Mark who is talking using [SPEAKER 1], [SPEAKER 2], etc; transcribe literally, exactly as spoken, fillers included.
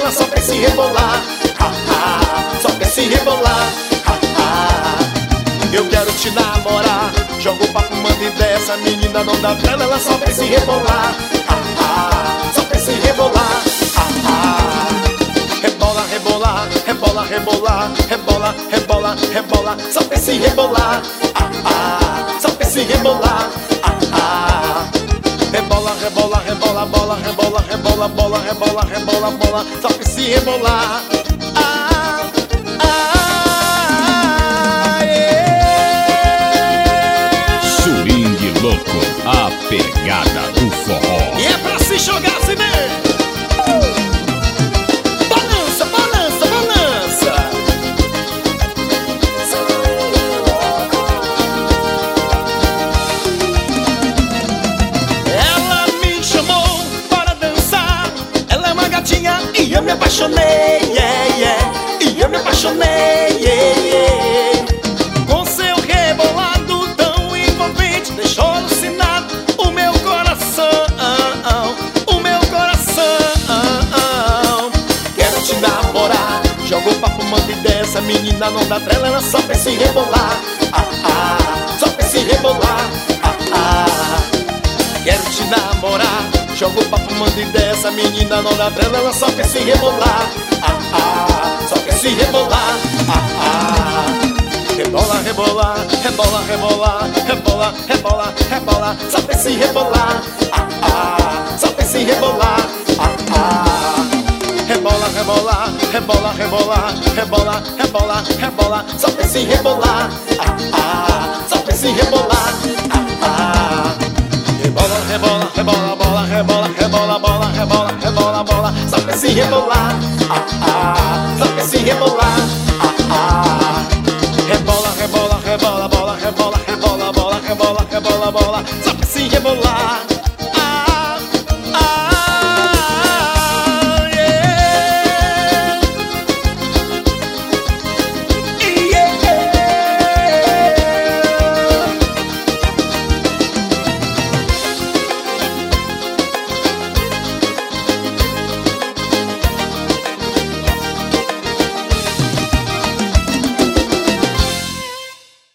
[SPEAKER 1] ela só pensa em rebolar. Ah, ah, só pensa em rebolar. Ah, ah, eu quero te namorar. Joga o papo, manda ideia. Essa menina não dá trela, ela só pensa em rebolar. Ah, ah, só pensa em rebolar. Ah, ah, rebola, rebola, rebola, rebola, rebola, rebola, rebola, só pensa em rebolar. Ah, ah, só pensa em rebolar. Ah, ah, rebola, rebola, rebola, bola, rebola, rebola, bola, rebola, rebola, bola, só pensa em rebolar. Ah, ah, yeah.
[SPEAKER 2] Swing louco, a pegada do forró.
[SPEAKER 1] E é pra se jogar assim mesmo. Balança, balança, balança. Ela me chamou para dançar. Ela é uma gatinha e eu me apaixonei, yeah, yeah. E eu me apaixonei, yeah, yeah. Com seu rebolado tão envolvente, deixou alucinado o meu coração, o meu coração. Quero te namorar, joga o papo, manda ideia. Essa menina não dá trela, ela só pensa em rebolar. Ah, ah, só pensa em rebolar. Ah, ah, quero te namorar, joga o papo, manda ideia. Essa menina não dá trela, ela só pensa em rebolar. Ah, ah, só pensa em rebolar. Ah, ah, rebola, rebola, rebola, rebola, rebola, rebola, rebola, só pensa em rebolar. Ah, ah, só pensa em rebolar. Ah, ah, rebola, rebola, rebola, rebola, rebola, rebola, rebola, só pensa em rebolar. Ah, ah, só pensa em rebolar. Ah, ah, rebola, rebola, rebola, bola, rebola, rebola, bola, rebola, rebola, bola, só pensa em rebolar. Ah, ah, só pensa em rebolar.